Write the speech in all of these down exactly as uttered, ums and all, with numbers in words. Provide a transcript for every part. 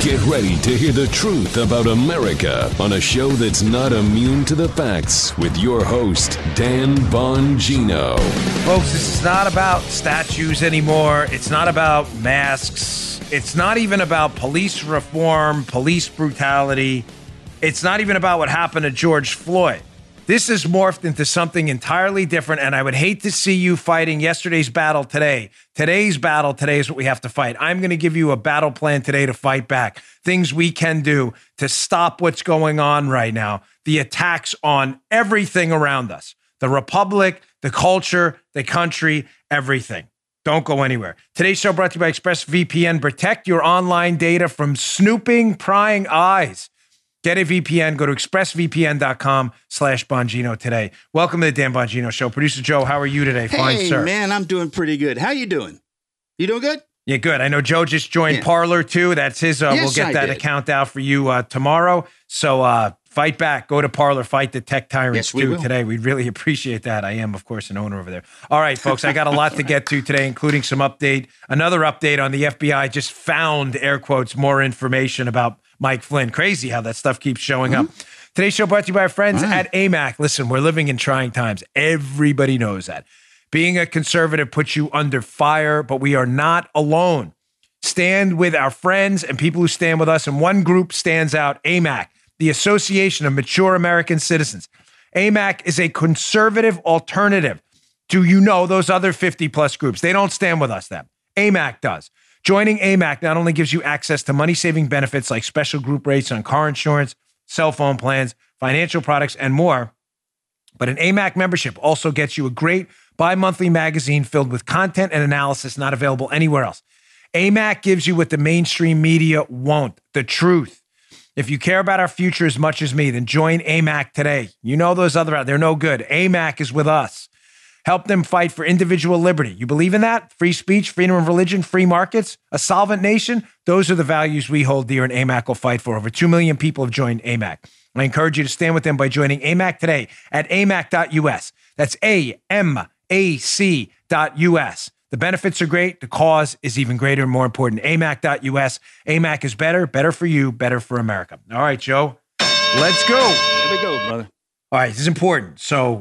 Get ready to hear the truth about America on a show that's not immune to the facts with your host, Dan Bongino. Folks, this is not about statues anymore. It's not about masks. It's not even about police reform, police brutality. It's not even about what happened to George Floyd. This has morphed into something entirely different, and I would hate to see you fighting yesterday's battle today. Today's battle today is what we have to fight. I'm going to give you a battle plan today to fight back. Things we can do to stop what's going on right now. The attacks on everything around us. The republic, the culture, the country, everything. Don't go anywhere. Today's show brought to you by ExpressVPN. Protect your online data from snooping, prying eyes. Get a V P N. Go to expressvpn.com slash Bongino today. Welcome to the Dan Bongino Show. Producer Joe, how are you today? Fine, hey, sir. man, I'm doing pretty good. How you doing? You doing good? Yeah, good. I know Joe just joined yeah. Parler, too. That's his. Uh, yes, we'll get I that did. account out for you uh, tomorrow. So uh, fight back. Go to Parler. Fight the tech tyrants, yes, we too, will. today. We'd really appreciate that. I am, of course, an owner over there. All right, folks, I got a lot to get to today, including some update. Another update on the F B I just found, air quotes, more information about Mike Flynn. Crazy how that stuff keeps showing mm-hmm. up. Today's show brought to you by our friends mm. at A M A C. Listen, we're living in trying times. Everybody knows that. Being a conservative puts you under fire, but we are not alone. Stand with our friends and people who stand with us. And one group stands out, A M A C, the Association of Mature American Citizens. A M A C is a conservative alternative to, you know, those other fifty plus groups. They don't stand with us, then. A M A C does. Joining A M A C not only gives you access to money-saving benefits like special group rates on car insurance, cell phone plans, financial products, and more, but an A M A C membership also gets you a great bi-monthly magazine filled with content and analysis not available anywhere else. A M A C gives you what the mainstream media won't, the truth. If you care about our future as much as me, then join A M A C today. You know those other out, they're no good. A M A C is with us. Help them fight for individual liberty. You believe in that? Free speech, freedom of religion, free markets, a solvent nation? Those are the values we hold dear, and A M A C will fight for. Over two million people have joined A M A C. I encourage you to stand with them by joining A M A C today at A M A C dot U S. That's A M A C dot U S. The benefits are great. The cause is even greater and more important. A M A C dot U S. A M A C is better, better for you, better for America. All right, Joe, let's go. Here we go, brother. All right, this is important. So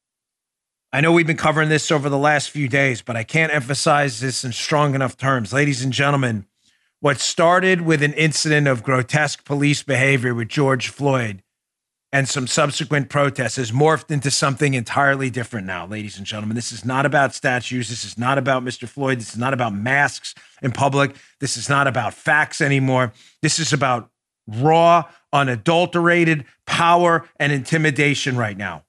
I know we've been covering this over the last few days, but I can't emphasize this in strong enough terms. Ladies and gentlemen, what started with an incident of grotesque police behavior with George Floyd and some subsequent protests has morphed into something entirely different now, ladies and gentlemen. This is not about statues. This is not about Mister Floyd. This is not about masks in public. This is not about facts anymore. This is about raw, unadulterated power and intimidation right now.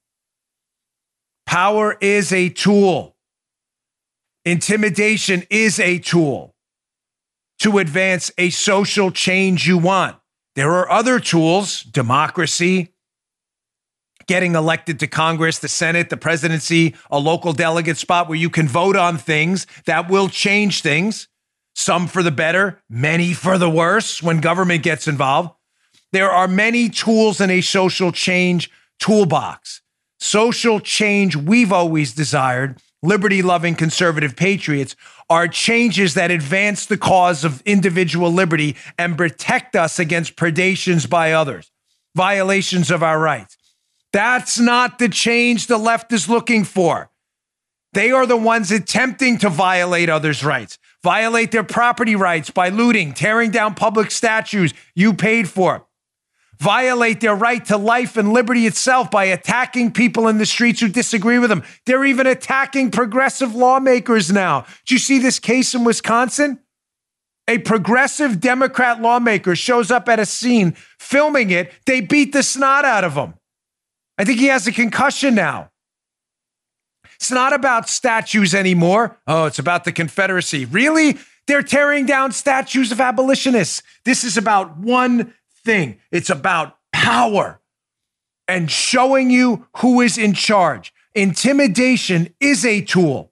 Power is a tool. Intimidation is a tool to advance a social change you want. There are other tools, democracy, getting elected to Congress, the Senate, the presidency, a local delegate spot where you can vote on things that will change things, some for the better, many for the worse when government gets involved. There are many tools in a social change toolbox. Social change we've always desired, liberty-loving conservative patriots, are changes that advance the cause of individual liberty and protect us against predations by others, violations of our rights. That's not the change the left is looking for. They are the ones attempting to violate others' rights, violate their property rights by looting, tearing down public statues you paid for, violate their right to life and liberty itself by attacking people in the streets who disagree with them. They're even attacking progressive lawmakers now. Did you see this case in Wisconsin? A progressive Democrat lawmaker shows up at a scene filming it. They beat the snot out of him. I think he has a concussion now. It's not about statues anymore. Oh, it's about the Confederacy. Really? They're tearing down statues of abolitionists. This is about one thing. It's about power and showing you who is in charge. Intimidation is a tool.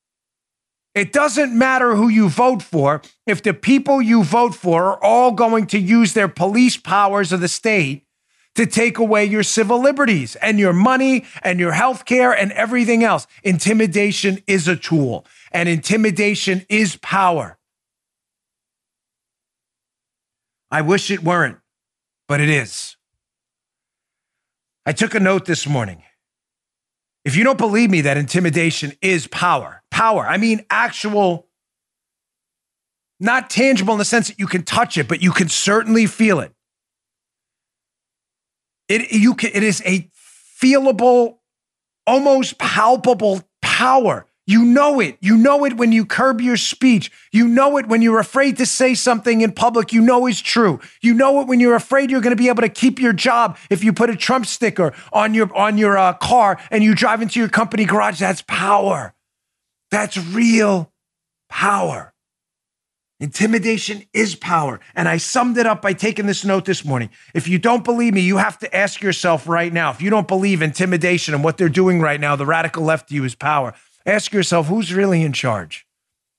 It doesn't matter who you vote for if the people you vote for are all going to use their police powers of the state to take away your civil liberties and your money and your health care and everything else. Intimidation is a tool, and intimidation is power. I wish it weren't, but it is. I took a note this morning. If you don't believe me that intimidation is power, power, I mean actual, not tangible in the sense that you can touch it, but you can certainly feel it. It, you can, it is a feelable, almost palpable power. You know it. You know it when you curb your speech. You know it when you're afraid to say something in public you know is true. You know it when you're afraid you're going to be able to keep your job if you put a Trump sticker on your on your uh, car and you drive into your company garage. That's power. That's real power. Intimidation is power. And I summed it up by taking this note this morning. If you don't believe me, you have to ask yourself right now, if you don't believe intimidation and what they're doing right now, the radical left to you is power. Ask yourself, who's really in charge?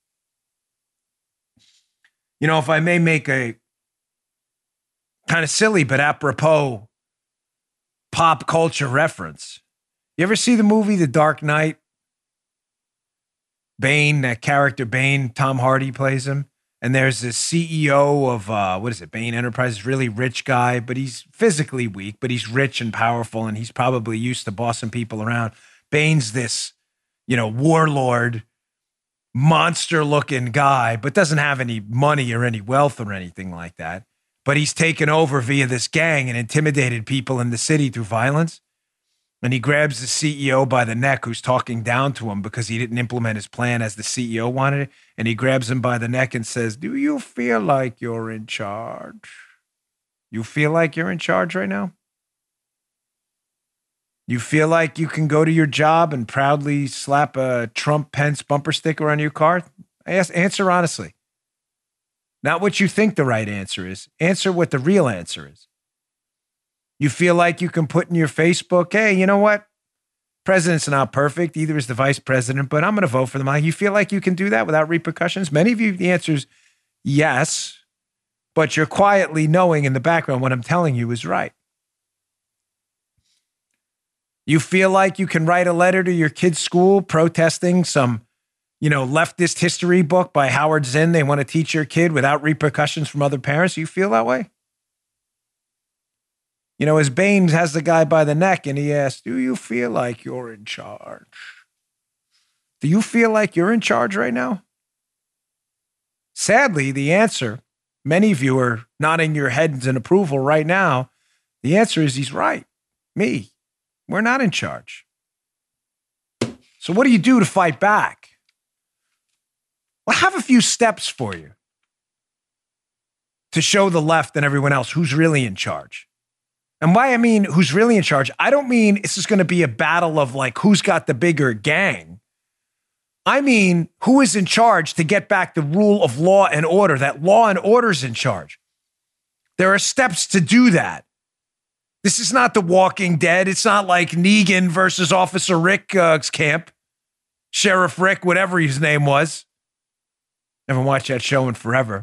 You know, if I may make a kind of silly but apropos pop culture reference, you ever see the movie The Dark Knight? Bane, that character Bane, Tom Hardy plays him. And there's this C E O of, uh, what is it, Bane Enterprises, really rich guy, but he's physically weak, but he's rich and powerful, and he's probably used to bossing people around. Bane's this, you know, warlord, monster-looking guy, but doesn't have any money or any wealth or anything like that. But he's taken over via this gang and intimidated people in the city through violence. And he grabs the C E O by the neck who's talking down to him because he didn't implement his plan as the C E O wanted it. And he grabs him by the neck and says, do you feel like you're in charge? You feel like you're in charge right now? You feel like you can go to your job and proudly slap a Trump Pence bumper sticker on your car? Ask, answer honestly. Not what you think the right answer is. Answer what the real answer is. You feel like you can put in your Facebook, hey, you know what? President's not perfect. Either is the vice president, but I'm going to vote for them. You feel like you can do that without repercussions? Many of you, the answer is yes, but you're quietly knowing in the background what I'm telling you is right. You feel like you can write a letter to your kid's school protesting some, you know, leftist history book by Howard Zinn they want to teach your kid without repercussions from other parents? You feel that way? You know, as Bane has the guy by the neck and he asks, do you feel like you're in charge? Do you feel like you're in charge right now? Sadly, the answer, many of you are nodding your heads in approval right now. The answer is he's right. Me. We're not in charge. So what do you do to fight back? Well, I have a few steps for you to show the left and everyone else who's really in charge. And why I mean who's really in charge, I don't mean it's just going to be a battle of like who's got the bigger gang. I mean who is in charge to get back the rule of law and order, that law and order's in charge. There are steps to do that. This is not The Walking Dead. It's not like Negan versus Officer Rick's uh, camp. Sheriff Rick, whatever his name was. Never watched that show in forever.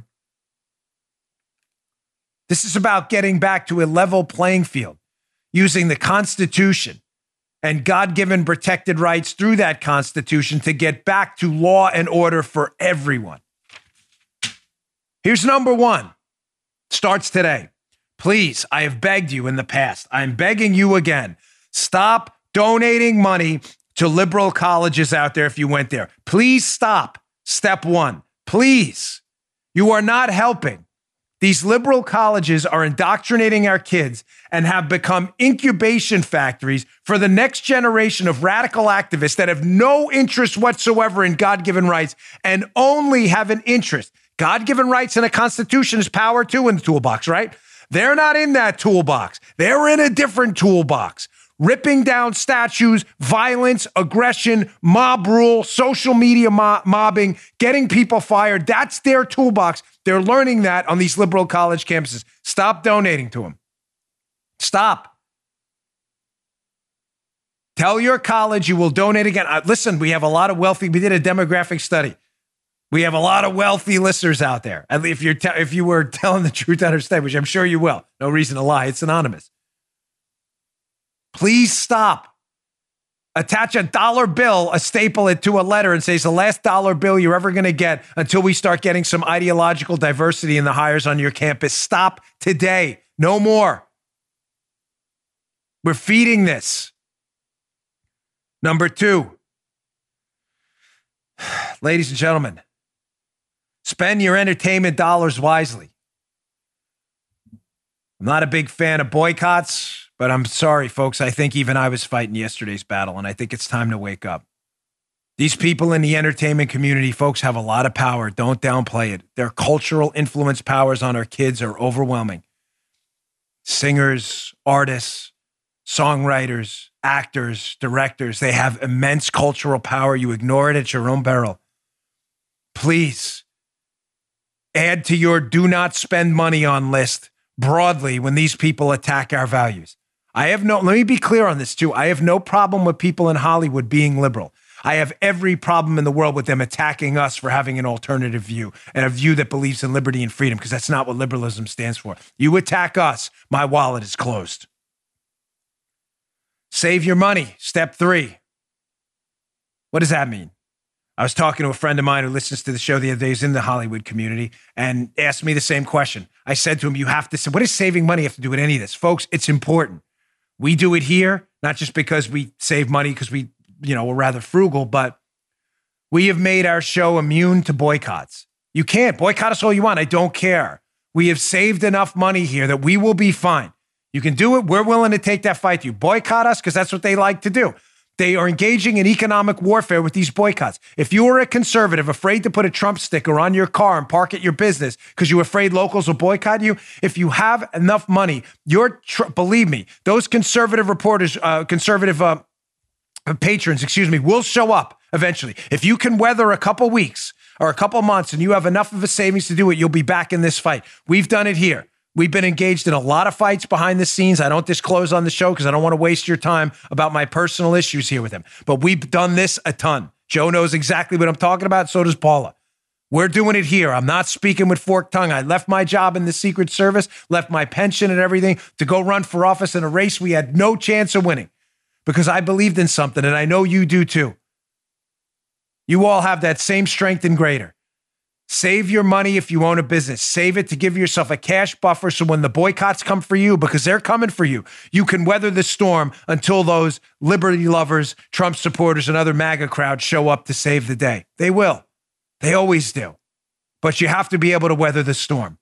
This is about getting back to a level playing field, using the Constitution and God-given protected rights through that Constitution to get back to law and order for everyone. Here's number one. Starts today. Please, I have begged you in the past. I'm begging you again. Stop donating money to liberal colleges out there if you went there. Please stop. Step one. Please. You are not helping. These liberal colleges are indoctrinating our kids and have become incubation factories for the next generation of radical activists that have no interest whatsoever in God-given rights and only have an interest. God-given rights and a constitution is power too in the toolbox, right? They're not in that toolbox. They're in a different toolbox. Ripping down statues, violence, aggression, mob rule, social media mo- mobbing, getting people fired. That's their toolbox. They're learning that on these liberal college campuses. Stop donating to them. Stop. Tell your college you will donate again. Uh, listen, we have a lot of wealthy, we did a demographic study. We have a lot of wealthy listeners out there. If you're te- if you were telling the truth on our state, which I'm sure you will. No reason to lie. It's anonymous. Please stop. Attach a dollar bill, a staple it to a letter and say it's the last dollar bill you're ever going to get until we start getting some ideological diversity in the hires on your campus. Stop today. No more. We're feeding this. Number two, ladies and gentlemen, spend your entertainment dollars wisely. I'm not a big fan of boycotts. But I'm sorry, folks. I think even I was fighting yesterday's battle, and I think it's time to wake up. These people in the entertainment community, folks, have a lot of power. Don't downplay it. Their cultural influence powers on our kids are overwhelming. Singers, artists, songwriters, actors, directors, they have immense cultural power. You ignore it at your own peril. Please add to your do not spend money on list broadly when these people attack our values. I have no, let me be clear on this too. I have no problem with people in Hollywood being liberal. I have every problem in the world with them attacking us for having an alternative view and a view that believes in liberty and freedom, because that's not what liberalism stands for. You attack us, my wallet is closed. Save your money. Step three. What does that mean? I was talking to a friend of mine who listens to the show the other day. He's in the Hollywood community and asked me the same question. I said to him, you have to say, what does saving money have to do with any of this? Folks, it's important. We do it here, not just because we save money because we, you know, we're rather frugal, but we have made our show immune to boycotts. You can't boycott us all you want. I don't care. We have saved enough money here that we will be fine. You can do it. We're willing to take that fight to you. Boycott us because that's what they like to do. They are engaging in economic warfare with these boycotts. If you are a conservative afraid to put a Trump sticker on your car and park at your business because you're afraid locals will boycott you, if you have enough money, your tr- believe me, those conservative reporters, uh, conservative uh, patrons, excuse me, will show up eventually. If you can weather a couple weeks or a couple months and you have enough of a savings to do it, you'll be back in this fight. We've done it here. We've been engaged in a lot of fights behind the scenes. I don't disclose on the show because I don't want to waste your time about my personal issues here with him. But we've done this a ton. Joe knows exactly what I'm talking about. So does Paula. We're doing it here. I'm not speaking with forked tongue. I left my job in the Secret Service, left my pension and everything to go run for office in a race we had no chance of winning because I believed in something, and I know you do too. You all have that same strength and greater. Save your money if you own a business. Save it to give yourself a cash buffer so when the boycotts come for you, because they're coming for you, you can weather the storm until those liberty lovers, Trump supporters, and other MAGA crowds show up to save the day. They will. They always do. But you have to be able to weather the storm.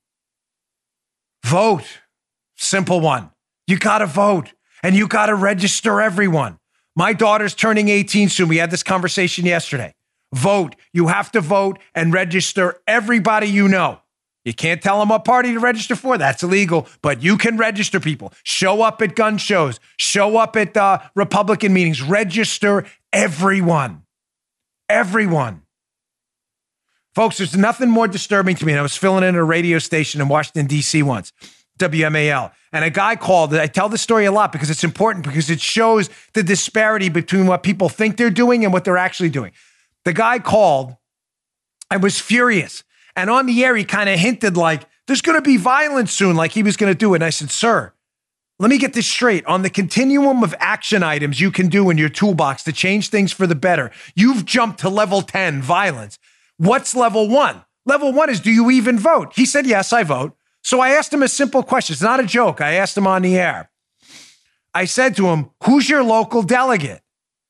Vote. Simple one. You got to vote, and you got to register everyone. My daughter's turning eighteen soon. We had this conversation yesterday. Vote. You have to vote and register everybody you know. You can't tell them what party to register for. That's illegal. But you can register people. Show up at gun shows. Show up at uh, Republican meetings. Register everyone. Everyone. Folks, there's nothing more disturbing to me. And I was filling in a radio station in Washington, D C once, W M A L. And a guy called. I tell this story a lot because it's important, because it shows the disparity between what people think they're doing and what they're actually doing. The guy called and was furious. And on the air, he kind of hinted like, there's going to be violence soon, like he was going to do it. And I said, sir, let me get this straight. On the continuum of action items you can do in your toolbox to change things for the better, you've jumped to level ten, violence. What's level one? Level one is, do you even vote? He said, yes, I vote. So I asked him a simple question. It's not a joke. I asked him on the air. I said to him, who's your local delegate?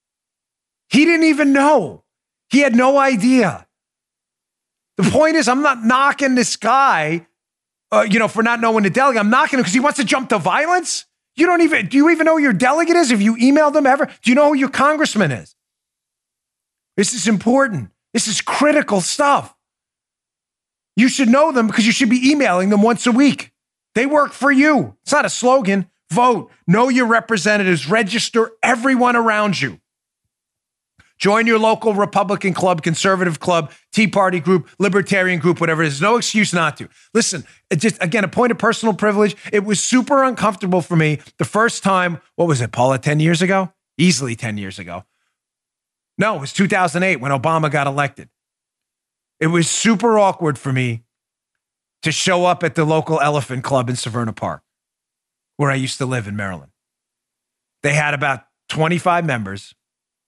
He didn't even know. He had no idea. The point is, I'm not knocking this guy, uh, you know, for not knowing the delegate. I'm knocking him because he wants to jump to violence. You don't even, do you even know who your delegate is? Have you emailed them ever? Do you know who your congressman is? This is important. This is critical stuff. You should know them because you should be emailing them once a week. They work for you. It's not a slogan. Vote. Know your representatives. Register everyone around you. Join your local Republican club, conservative club, Tea Party group, libertarian group, whatever. There's no excuse not to. Listen, it just, again, a point of personal privilege. It was super uncomfortable for me the first time, what was it, Paula, ten years ago? Easily ten years ago. No, it was two thousand eight when Obama got elected. It was super awkward for me to show up at the local Elephant Club in Severna Park, where I used to live in Maryland. They had about twenty-five members.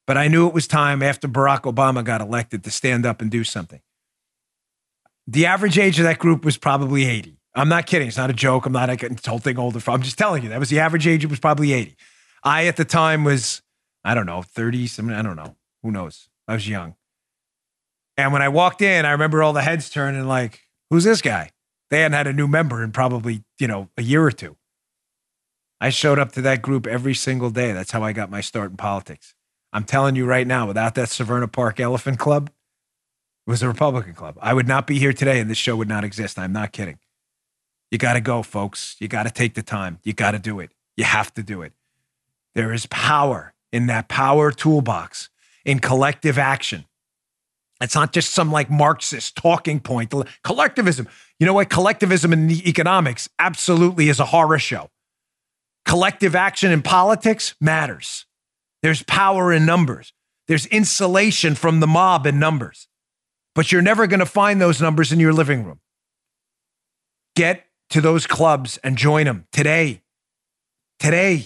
But I knew it was time after Barack Obama got elected to stand up and do something. The average age of that group was probably eighty. I'm not kidding. It's not a joke. I'm not getting this whole thing older. I'm just telling you, that was the average age. It was probably eighty. I, at the time, was, I don't know, thirty, something. I don't know. Who knows? I was young. And when I walked in, I remember all the heads turning like, who's this guy? They hadn't had a new member in probably, you know, a year or two. I showed up to that group every single day. That's how I got my start in politics. I'm telling you right now, without that Severna Park Elephant Club, it was a Republican club. I would not be here today and this show would not exist. I'm not kidding. You got to go, folks. You got to take the time. You got to do it. You have to do it. There is power in that power toolbox, in collective action. It's not just some like Marxist talking point. Collectivism. You know what? Collectivism in economics absolutely is a horror show. Collective action in politics matters. There's power in numbers. There's insulation from the mob in numbers. But you're never going to find those numbers in your living room. Get to those clubs and join them today. Today.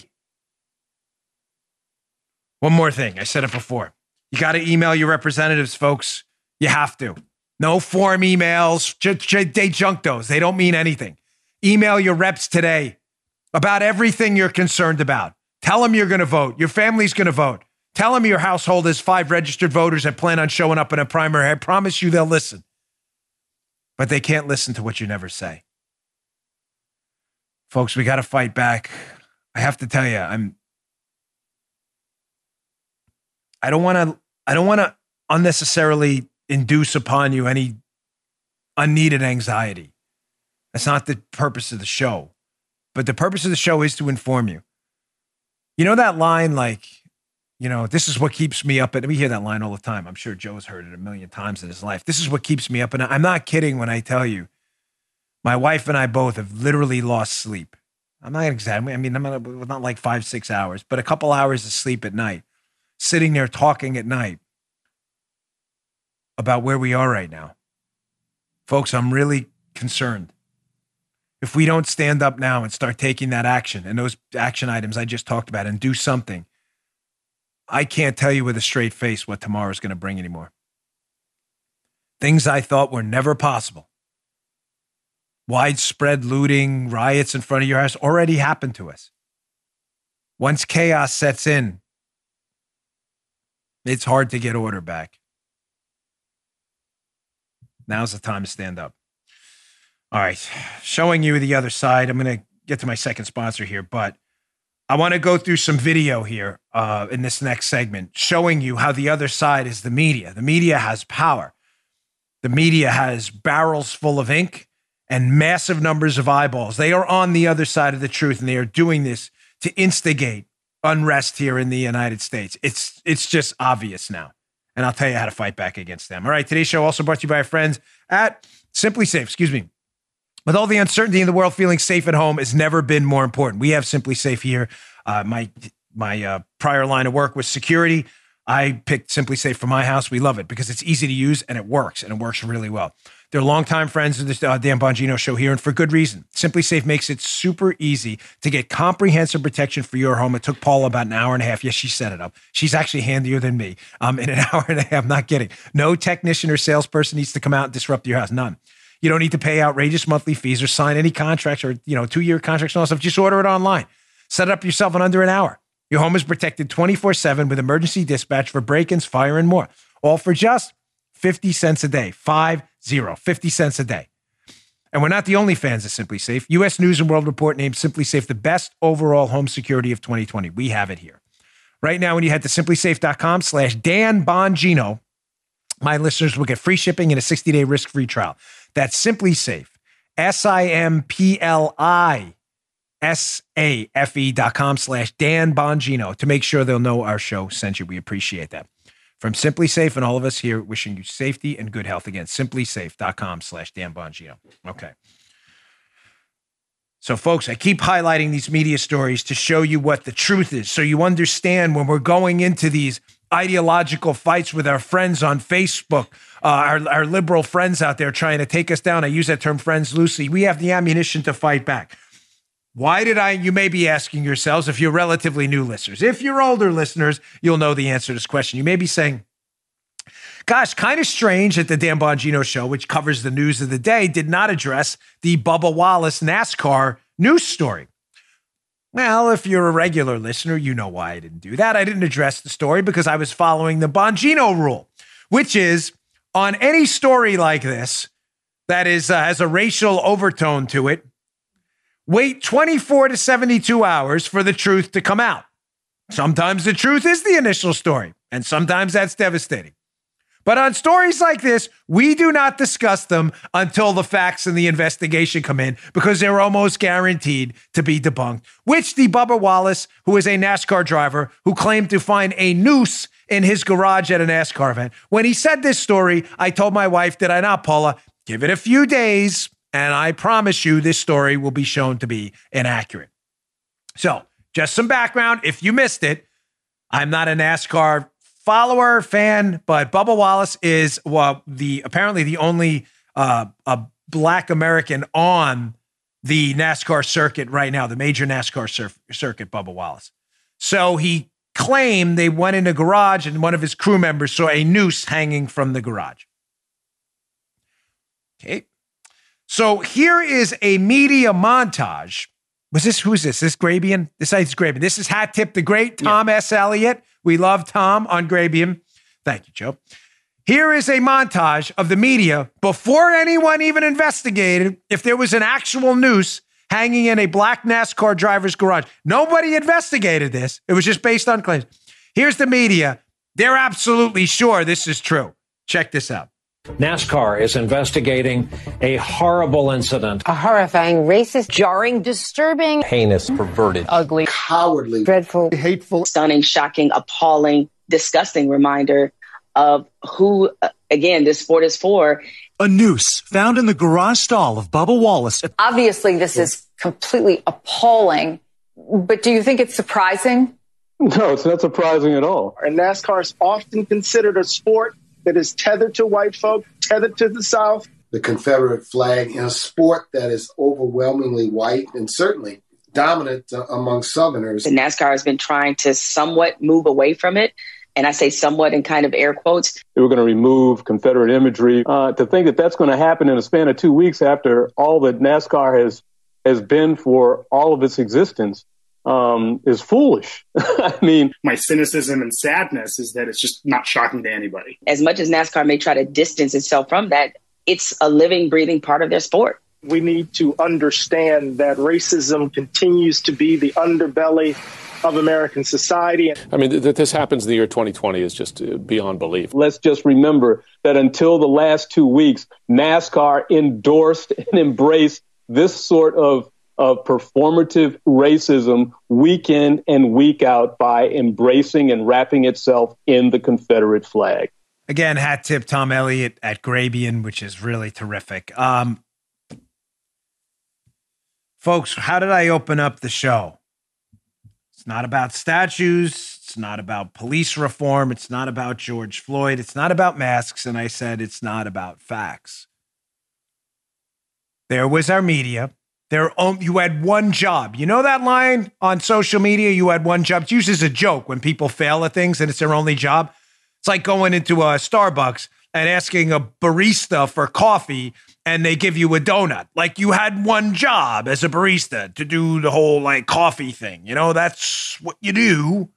One more thing. I said it before. You got to email your representatives, folks. You have to. No form emails. J- j- they junk those. They don't mean anything. Email your reps today about everything you're concerned about. Tell them you're going to vote. Your family's going to vote. Tell them your household has five registered voters that plan on showing up in a primary. I promise you they'll listen. But they can't listen to what you never say. Folks, we got to fight back. I have to tell you, I'm I don't want to I don't want to unnecessarily induce upon you any unneeded anxiety. That's not the purpose of the show. But the purpose of the show is to inform you. You know that line, like, you know, this is what keeps me up. And we hear that line all the time. I'm sure Joe's heard it a million times in his life. This is what keeps me up. And I'm not kidding when I tell you, my wife and I both have literally lost sleep. I'm not exactly, I mean, I'm not, not like five, six hours, but a couple hours of sleep at night, sitting there talking at night about where we are right now. Folks, I'm really concerned. If we don't stand up now and start taking that action and those action items I just talked about and do something, I can't tell you with a straight face what tomorrow is going to bring anymore. Things I thought were never possible. Widespread looting, riots in front of your house already happened to us. Once chaos sets in, it's hard to get order back. Now's the time to stand up. All right, showing you the other side. I'm going to get to my second sponsor here, but I want to go through some video here uh, in this next segment, showing you how the other side is the media. The media has power. The media has barrels full of ink and massive numbers of eyeballs. They are on the other side of the truth, and they are doing this to instigate unrest here in the United States. It's it's just obvious now, and I'll tell you how to fight back against them. All right, today's show also brought to you by our friends at Simply Safe. Excuse me. With all the uncertainty in the world, feeling safe at home has never been more important. We have Simply Safe here. Uh, my my uh, prior line of work was security. I picked Simply Safe for my house. We love it because it's easy to use and it works, and it works really well. They're longtime friends of the uh, Dan Bongino show here, and for good reason. Simply Safe makes it super easy to get comprehensive protection for your home. It took Paula about an hour and a half. Yes, she set it up. She's actually handier than me. Um, in an hour and a half, I'm not kidding. No technician or salesperson needs to come out and disrupt your house. None. You don't need to pay outrageous monthly fees or sign any contracts or, you know, two-year contracts and all that stuff. Just order it online. Set it up yourself in under an hour. Your home is protected twenty-four seven with emergency dispatch for break-ins, fire, and more. All for just fifty cents a day. Five, zero. fifty cents a day. And we're not the only fans of Simply Safe. U S News and World Report named Simply Safe the best overall home security of twenty twenty. We have it here. Right now, when you head to simplysafe.com slash Dan Bongino, my listeners will get free shipping and a sixty-day risk-free trial. That's Simply Safe. S I M P L I S A F E dot com slash Dan Bongino to make sure they'll know our show sent you. We appreciate that. From Simply Safe and all of us here, wishing you safety and good health. Again, simplysafe.com slash Dan Bongino. Okay. So, folks, I keep highlighting these media stories to show you what the truth is, so you understand when we're going into these ideological fights with our friends on Facebook, uh, our, our liberal friends out there trying to take us down. I use that term friends loosely. We have the ammunition to fight back. Why did I, you may be asking yourselves, if you're relatively new listeners. If you're older listeners, you'll know the answer to this question. You may be saying, gosh, kind of strange that the Dan Bongino show, which covers the news of the day, did not address the Bubba Wallace NASCAR news story. Well, if you're a regular listener, you know why I didn't do that. I didn't address the story because I was following the Bongino rule, which is on any story like this that is uh, has a racial overtone to it, wait twenty-four to seventy-two hours for the truth to come out. Sometimes the truth is the initial story, and sometimes that's devastating. But on stories like this, we do not discuss them until the facts and the investigation come in because they're almost guaranteed to be debunked, which the Bubba Wallace, who is a NASCAR driver who claimed to find a noose in his garage at a NASCAR event. When he said this story, I told my wife, did I not, Paula, give it a few days, and I promise you this story will be shown to be inaccurate. So just some background. If you missed it, I'm not a NASCAR follower, fan, but Bubba Wallace is well, the apparently the only uh, a black American on the NASCAR circuit right now, the major NASCAR surf, circuit, Bubba Wallace. So he claimed they went in a garage and one of his crew members saw a noose hanging from the garage. Okay. So here is a media montage. Was this, who's this? This Grabian? This is Grabian. This is Hat Tip the Great, Tom yeah. S. Elliott. We love Tom on Grabian. Thank you, Joe. Here is a montage of the media before anyone even investigated if there was an actual noose hanging in a black NASCAR driver's garage. Nobody investigated this. It was just based on claims. Here's the media. They're absolutely sure this is true. Check this out. NASCAR is investigating a horrible incident. A horrifying, racist, jarring, disturbing, heinous, perverted, ugly, cowardly, dreadful, hateful, stunning, shocking, appalling, disgusting reminder of who, again, this sport is for. A noose found in the garage stall of Bubba Wallace. Obviously, this is completely appalling, but do you think it's surprising? No, it's not surprising at all. And NASCAR is often considered a sport that is tethered to white folk, tethered to the South. The Confederate flag in a sport that is overwhelmingly white and certainly dominant uh, among Southerners. And NASCAR has been trying to somewhat move away from it. And I say somewhat in kind of air quotes. They were going to remove Confederate imagery. Uh, to think that that's going to happen in a span of two weeks after all that NASCAR has has been for all of its existence um, is foolish. I mean, my cynicism and sadness is that it's just not shocking to anybody. As much as NASCAR may try to distance itself from that, it's a living, breathing part of their sport. We need to understand that racism continues to be the underbelly of American society. I mean, that this happens in the year twenty twenty is just beyond belief. Let's just remember that until the last two weeks, NASCAR endorsed and embraced this sort of, of performative racism week in and week out by embracing and wrapping itself in the Confederate flag. Again, hat tip Tom Elliott at Grabian, which is really terrific. Um, folks, how did I open up the show? It's not about statues. It's not about police reform. It's not about George Floyd. It's not about masks. And I said it's not about facts. There was our media. There, you had one job. You know that line on social media? You had one job. It's used as a joke when people fail at things and it's their only job. It's like going into a Starbucks and asking a barista for coffee and they give you a donut. Like you had one job as a barista to do the whole like coffee thing. You know, that's what you do.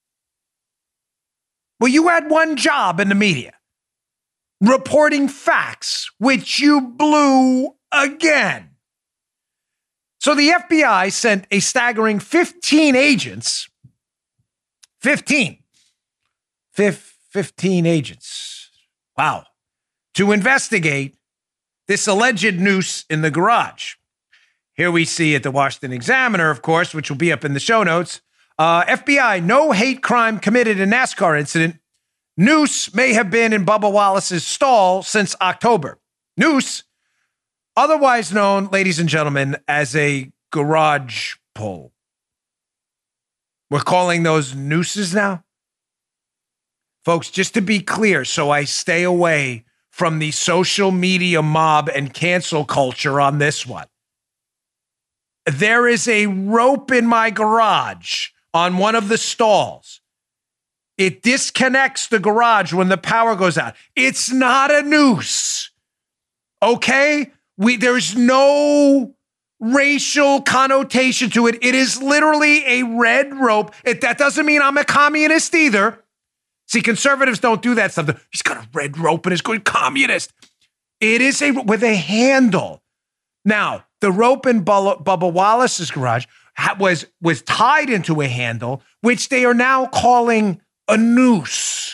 Well, you had one job in the media, reporting facts, which you blew again. So the F B I sent a staggering fifteen agents, fifteen, fifteen agents, wow, to investigate this alleged noose in the garage. Here we see at the Washington Examiner, of course, which will be up in the show notes, uh, F B I, no hate crime committed in NASCAR incident. Noose may have been in Bubba Wallace's stall since October. Noose, otherwise known, ladies and gentlemen, as a garage pole. We're calling those nooses now? Folks, just to be clear, so I stay away from the social media mob and cancel culture on this one. There is a rope in my garage on one of the stalls. It disconnects the garage when the power goes out. It's not a noose. Okay? We there's no racial connotation to it. It is literally a red rope. It, that doesn't mean I'm a communist either. See, conservatives don't do that stuff. He's got a red rope and is going communist. It is a with a handle. Now, the rope in Bubba Wallace's garage was, was tied into a handle, which they are now calling a noose.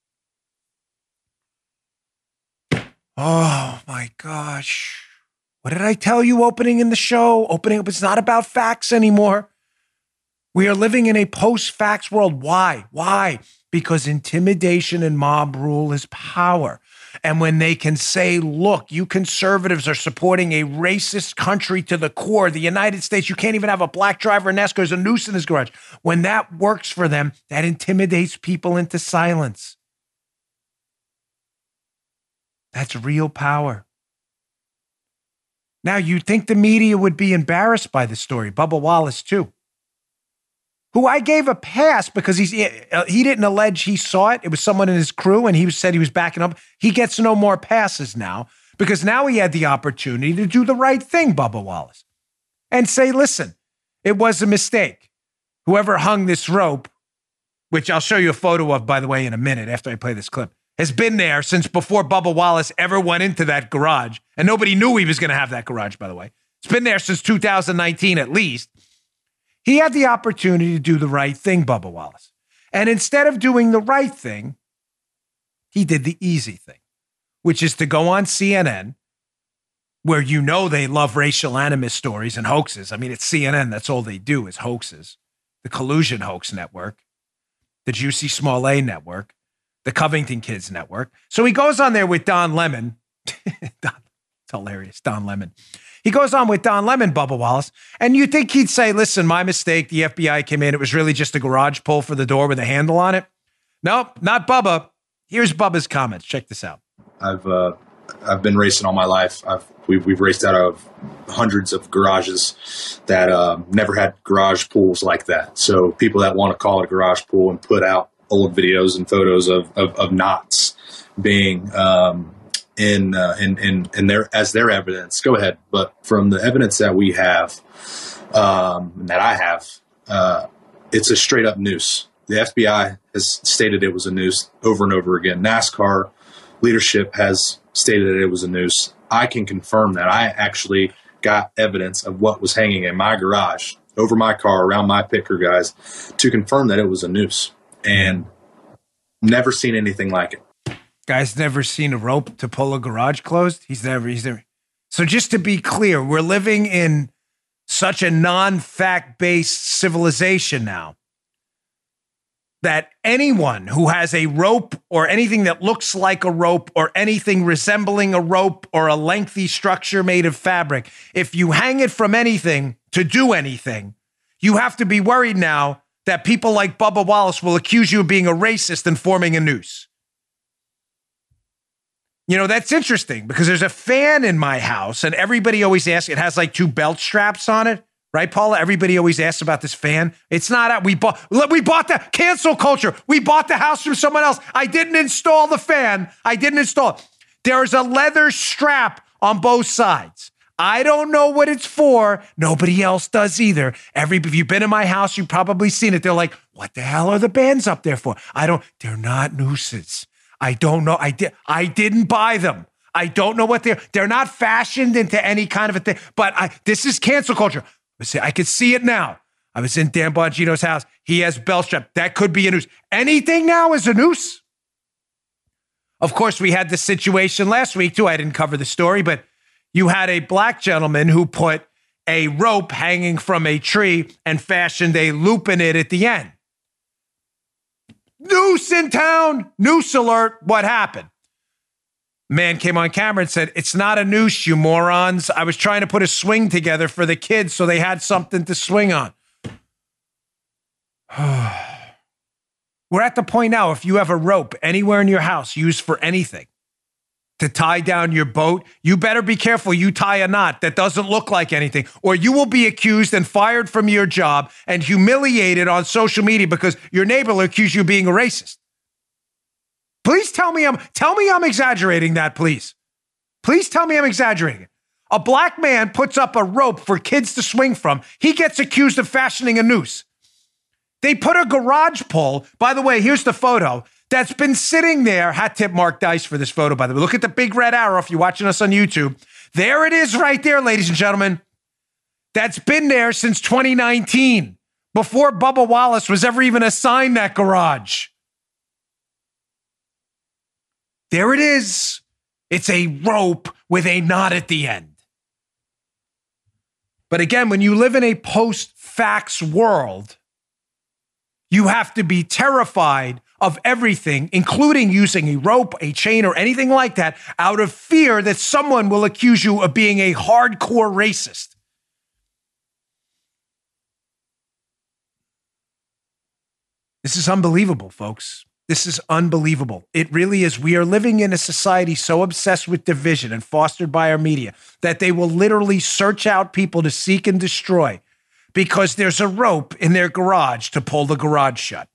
Oh, my gosh. What did I tell you opening in the show? Opening up, it's not about facts anymore. We are living in a post-facts world. Why? Why? Because intimidation and mob rule is power. And when they can say, look, you conservatives are supporting a racist country to the core, the United States, you can't even have a black driver in NASCAR, there's a noose in his garage. When that works for them, that intimidates people into silence. That's real power. Now, you'd think the media would be embarrassed by the story. Bubba Wallace, too. Who I gave a pass because he's he didn't allege he saw it. It was someone in his crew, and he said he was backing up. He gets no more passes now because now he had the opportunity to do the right thing, Bubba Wallace, and say, listen, it was a mistake. Whoever hung this rope, which I'll show you a photo of, by the way, in a minute after I play this clip, has been there since before Bubba Wallace ever went into that garage, and nobody knew he was going to have that garage, by the way. It's been there since two thousand nineteen at least. He had the opportunity to do the right thing, Bubba Wallace. And instead of doing the right thing, he did the easy thing, which is to go on C N N, where you know they love racial animus stories and hoaxes. I mean, it's C N N. That's all they do is hoaxes. The Collusion Hoax Network, the Juicy Smollett Network, the Covington Kids Network. So he goes on there with Don Lemon. Don, it's hilarious, Don Lemon. He goes on with Don Lemon, Bubba Wallace, and you think he'd say, listen, my mistake, the F B I came in, it was really just a garage pull for the door with a handle on it. Nope, not Bubba. Here's Bubba's comments. Check this out. I've uh, I've been racing all my life. I've we've, we've raced out of hundreds of garages that uh, never had garage pools like that. So people that want to call it a garage pool and put out old videos and photos of, of, of knots being um, in, uh, in, in, in their, as their evidence, go ahead. But from the evidence that we have, um, that I have, uh, it's a straight up noose. The F B I has stated it was a noose over and over again. NASCAR leadership has stated that it was a noose. I can confirm that. I actually got evidence of what was hanging in my garage, over my car, around my picker guys, to confirm that it was a noose. And never seen anything like it. Guy's never seen a rope to pull a garage closed. He's never, he's never. So just to be clear, we're living in such a non-fact based civilization now that anyone who has a rope or anything that looks like a rope or anything resembling a rope or a lengthy structure made of fabric, if you hang it from anything to do anything, you have to be worried now that people like Bubba Wallace will accuse you of being a racist and forming a noose. You know, that's interesting because there's a fan in my house and everybody always asks, it has like two belt straps on it. Right, Paula? Everybody always asks about this fan. It's not out. We bought, we bought the cancel culture. We bought the house from someone else. I didn't install the fan. I didn't install it. There's a leather strap on both sides. I don't know what it's for. Nobody else does either. Every, if you've been in my house, you've probably seen it. They're like, what the hell are the bands up there for? I don't, they're not nooses. I don't know. I did, I didn't buy them. I don't know what they're, they're not fashioned into any kind of a thing, but I, this is cancel culture. I could see it now. I was in Dan Bongino's house. He has belt strap. That could be a noose. Anything now is a noose. Of course, we had this situation last week too. I didn't cover the story, but you had a black gentleman who put a rope hanging from a tree and fashioned a loop in it at the end. Noose in town. Noose alert. What happened? Man came on camera and said, it's not a noose, you morons. I was trying to put a swing together for the kids so they had something to swing on. We're at the point now, if you have a rope anywhere in your house used for anything, to tie down your boat, you better be careful you tie a knot that doesn't look like anything, or you will be accused and fired from your job and humiliated on social media because your neighbor will accuse you of being a racist. Please tell me I'm tell me I'm exaggerating that, please. Please tell me I'm exaggerating it. A black man puts up a rope for kids to swing from. He gets accused of fashioning a noose. They put a garage pole. By the way, here's the photo that's been sitting there. Hat tip Mark Dice for this photo, by the way. Look at the big red arrow if you're watching us on YouTube. There it is right there, ladies and gentlemen. That's been there since twenty nineteen, before Bubba Wallace was ever even assigned that garage. There it is. It's a rope with a knot at the end. But again, when you live in a post-facts world, you have to be terrified of everything, including using a rope, a chain, or anything like that, out of fear that someone will accuse you of being a hardcore racist. This is unbelievable, folks. This is unbelievable. It really is. We are living in a society so obsessed with division and fostered by our media that they will literally search out people to seek and destroy because there's a rope in their garage to pull the garage shut.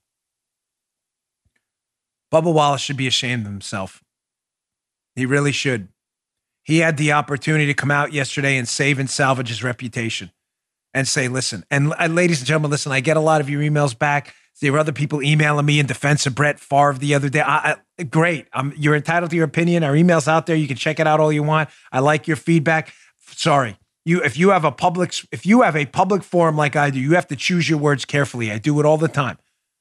Bubba Wallace should be ashamed of himself. He really should. He had the opportunity to come out yesterday and save and salvage his reputation and say, listen, and, and ladies and gentlemen, listen, I get a lot of your emails back. There were other people emailing me in defense of Brett Favre the other day. I, I, great. Um, you're entitled to your opinion. Our email's out there. You can check it out all you want. I like your feedback. Sorry. You, if you have a public, if you have a public forum like I do, you have to choose your words carefully. I do it all the time.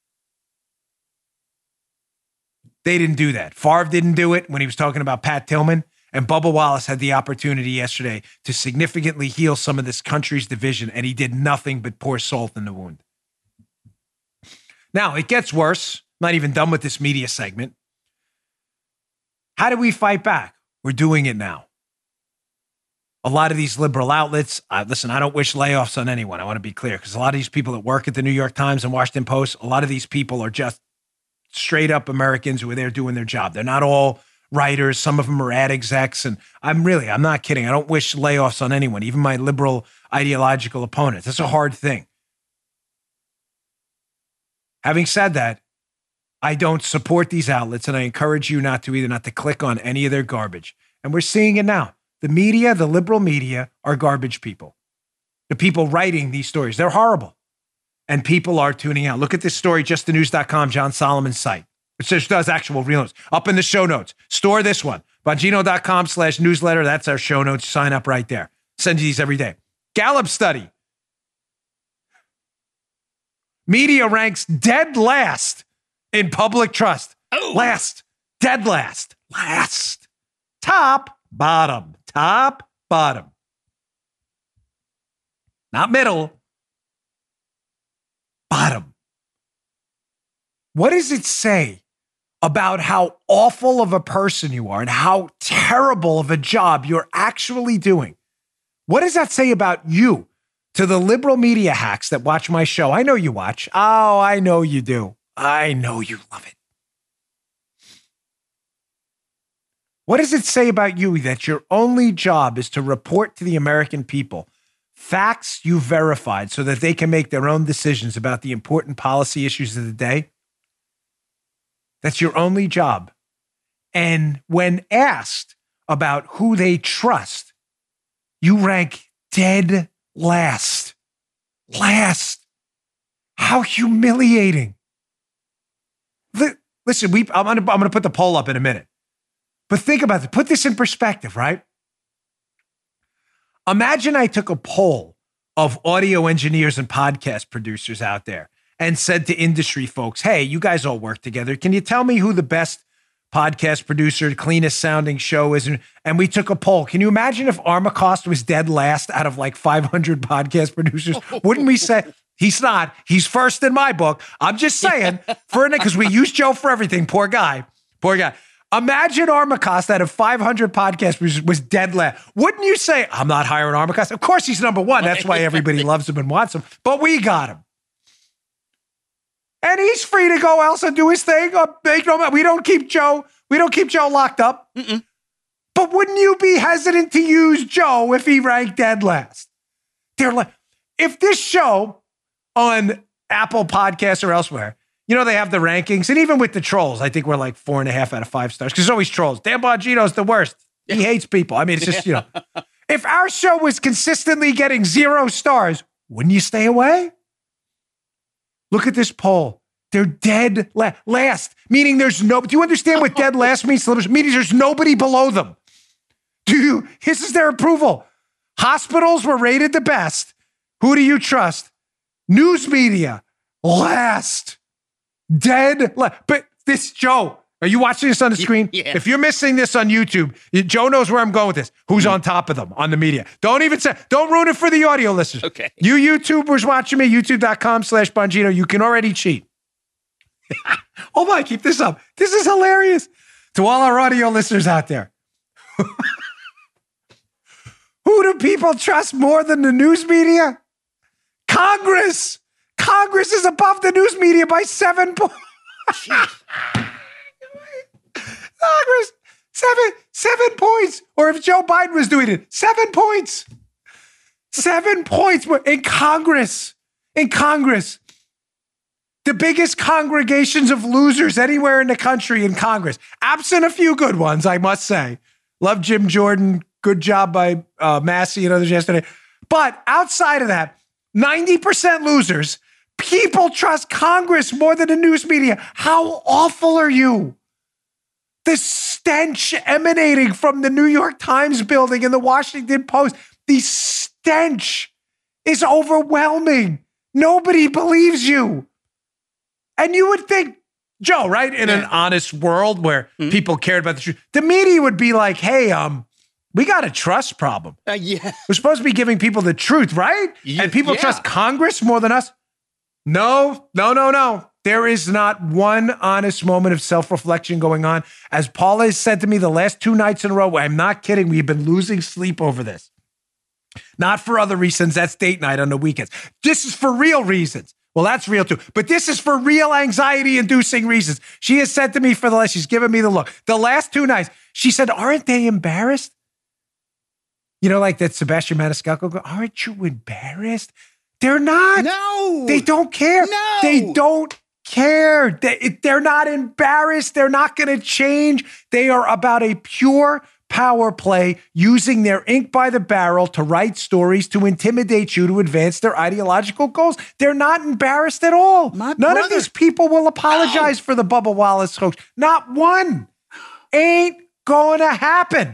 They didn't do that. Favre didn't do it when he was talking about Pat Tillman. And Bubba Wallace had the opportunity yesterday to significantly heal some of this country's division, and he did nothing but pour salt in the wound. Now, it gets worse. I'm not even done with this media segment. How do we fight back? We're doing it now. A lot of these liberal outlets, uh, listen, I don't wish layoffs on anyone. I want to be clear, because a lot of these people that work at the New York Times and Washington Post, a lot of these people are just straight up Americans who are there doing their job. They're not all writers. Some of them are ad execs. And I'm really, I'm not kidding. I don't wish layoffs on anyone, even my liberal ideological opponents. That's a hard thing. Having said that, I don't support these outlets, and I encourage you not to either, not to click on any of their garbage. And we're seeing it now. The media, the liberal media, are garbage people. The people writing these stories, they're horrible. And people are tuning out. Look at this story, just the news dot com, John Solomon's site. It just does actual real notes. Up in the show notes. Store this one. Bongino.com slash newsletter. That's our show notes. Sign up right there. Send you these every day. Gallup study. Media ranks dead last in public trust. Oh. Last. Dead last. Last. Top, bottom. Top, bottom. Not middle. Bottom. What does it say about how awful of a person you are and how terrible of a job you're actually doing? What does that say about you? To the liberal media hacks that watch my show. I know you watch. Oh, I know you do. I know you love it. What does it say about you that your only job is to report to the American people facts you verified so that they can make their own decisions about the important policy issues of the day? That's your only job. And when asked about who they trust, you rank dead last. Last. How humiliating. Listen, we, I'm going to I'm going to put the poll up in a minute. But think about it. Put this in perspective, right? Imagine I took a poll of audio engineers and podcast producers out there and said to industry folks, hey, you guys all work together. Can you tell me who the best podcast producer, cleanest sounding show is? And we took a poll. Can you imagine if Armacost was dead last out of like five hundred podcast producers? Wouldn't we say, he's not, he's first in my book. I'm just saying, for because we use Joe for everything. Poor guy. Poor guy. Imagine Armacost out of five hundred podcasts was, was dead last. Wouldn't you say, I'm not hiring Armacost? Of course he's number one. That's why everybody loves him and wants him. But we got him. And he's free to go else and do his thing. We don't keep Joe, we don't keep Joe locked up. Mm-mm. But wouldn't you be hesitant to use Joe if he ranked dead last? They're like, if this show on Apple Podcasts or elsewhere, you know, they have the rankings, and even with the trolls, I think we're like four and a half out of five stars because there's always trolls. Dan Bongino's the worst. He hates people. I mean, it's just, you know, if our show was consistently getting zero stars, wouldn't you stay away? Look at this poll. They're dead la- last, meaning there's no, do you understand what dead last means? Meaning there's nobody below them. Do you, this is their approval. Hospitals were rated the best. Who do you trust? News media, last. Dead last. But this, Joe, are you watching this on the screen? Yeah. If you're missing this on YouTube, Joe knows where I'm going with this. Who's on top of them on the media? Don't even say, don't ruin it for the audio listeners. Okay. You YouTubers watching me, youtube.com slash Bongino, you can already cheat. Oh my, keep this up. This is hilarious. To all our audio listeners out there. Who do people trust more than the news media? Congress. Congress is above the news media by seven points. Congress, seven, seven points. Or if Joe Biden was doing it, seven points. Seven points in Congress. In Congress. The biggest congregations of losers anywhere in the country in Congress. Absent a few good ones, I must say. Love Jim Jordan. Good job by uh, Massey and others yesterday. But outside of that, ninety percent losers. People trust Congress more than the news media. How awful are you? The stench emanating from the New York Times building and the Washington Post, the stench is overwhelming. Nobody believes you. And you would think, Joe, right, in yeah. an honest world where mm-hmm. people cared about the truth, the media would be like, hey, um, we got a trust problem. Uh, yeah. We're supposed to be giving people the truth, right? Yeah, and people yeah. trust Congress more than us. No, no, no, no. There is not one honest moment of self-reflection going on. As Paula has said to me the last two nights in a row, I'm not kidding, we've been losing sleep over this. Not for other reasons. That's date night on the weekends. This is for real reasons. Well, that's real too. But this is for real anxiety-inducing reasons. She has said to me for the last, she's given me the look. The last two nights, she said, aren't they embarrassed? You know, like that Sebastian Maniscalco go, aren't you embarrassed? They're not. No. They don't care. No. They don't care. They, they're not embarrassed. They're not going to change. They are about a pure power play, using their ink by the barrel to write stories to intimidate you to advance their ideological goals. They're not embarrassed at all. My None brother. of these people will apologize oh. for the Bubba Wallace hoax. Not one. Ain't going to happen.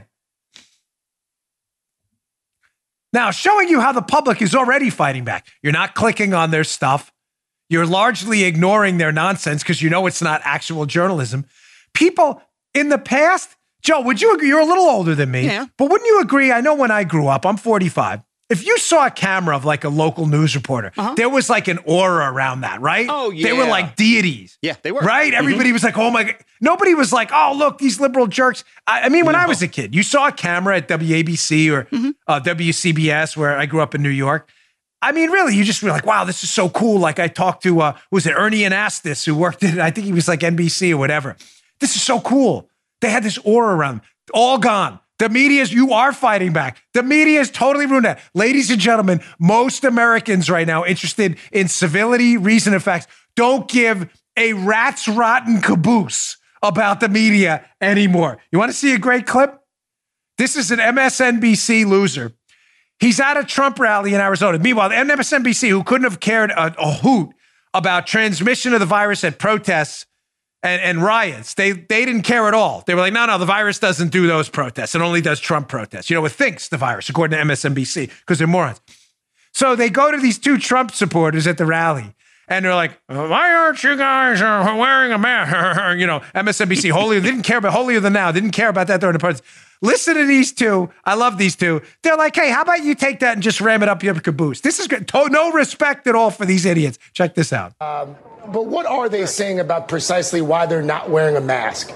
Now, showing you how the public is already fighting back. You're not clicking on their stuff. You're largely ignoring their nonsense because you know it's not actual journalism. People in the past, Joe, would you agree? You're a little older than me, yeah. but wouldn't you agree? I know when I grew up, I'm forty-five. If you saw a camera of like a local news reporter, uh-huh. there was like an aura around that, right? Oh, yeah. They were like deities. Yeah, they were. Right? Mm-hmm. Everybody was like, oh my God. Nobody was like, oh, look, these liberal jerks. I, I mean, when no. I was a kid, you saw a camera at W A B C or mm-hmm. uh, W C B S, where I grew up in New York. I mean, really, you just were like, wow, this is so cool. Like I talked to, uh, was it Ernie Anastas, who worked at, I think he was like N B C or whatever. This is so cool. They had this aura around them. All gone. The media is, you are fighting back. The media is totally ruined that. Ladies and gentlemen, most Americans right now interested in civility, reason, and facts don't give a rat's rotten caboose about the media anymore. You want to see a great clip? This is an M S N B C loser. He's at a Trump rally in Arizona. Meanwhile, the M S N B C, who couldn't have cared a, a hoot about transmission of the virus at protests and, and riots, they they didn't care at all. They were like, no, no, the virus doesn't do those protests. It only does Trump protests. You know, it thinks the virus, according to M S N B C, because they're morons. So they go to these two Trump supporters at the rally, and they're like, why aren't you guys uh, wearing a mask? You know, M S N B C, holier, they didn't care about holier than thou. Didn't care about that during the protest. Listen to these two. I love these two. They're like, hey, how about you take that and just ram it up your caboose? This is good. No respect at all for these idiots. Check this out. Um, but what are they saying about precisely why they're not wearing a mask?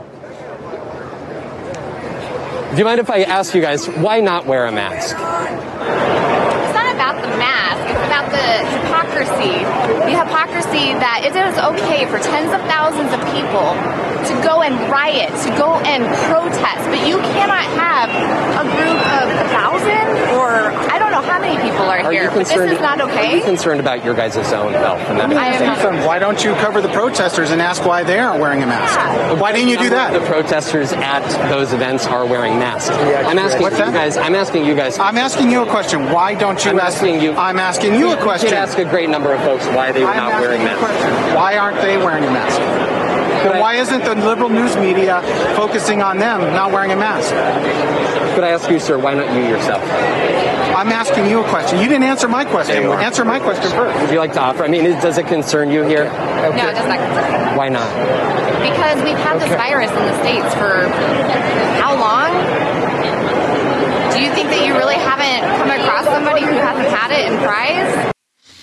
Do you mind if I ask you guys, why not wear a mask? It's not about the mask. It's about the hypocrisy. The hypocrisy that it is okay for tens of thousands of people to go and riot, to go and protest, but you cannot have a group of a thousand or I don't know how many people are, Are here. you But this concerned? is not Are okay. you concerned about your guys' own health? And that I am not. Then why don't you cover the protesters and ask why they aren't wearing a mask? Why didn't you do that? The protesters at those events are wearing masks. I'm asking What's you that? guys. I'm asking you guys. I'm asking you a question. Why don't you I'm ask asking you. I'm asking you a question. You did ask a great number of folks why they were I'm not asking wearing you a masks. question. Why aren't they wearing a mask? And why isn't the liberal news media focusing on them not wearing a mask? Could I ask you, sir, why not you yourself? I'm asking you a question. You didn't answer my question. Answer my question first. Would you like to offer? I mean, is, does it concern you here? No, it does not concern me. Why not? Because we've had this virus in the States for how long? Do you think that you really haven't come across somebody who hasn't had it in Fry's?